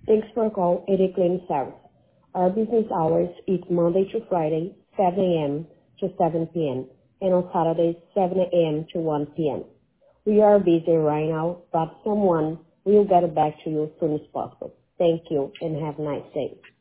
Thanks for calling AD Clean Service. Our business hours is Monday to Friday, 7 a.m. to 7 p.m. and on Saturdays, 7 a.m. to 1 p.m. We are busy right now, but someone will get back to you as soon as possible. Thank you and have a nice day.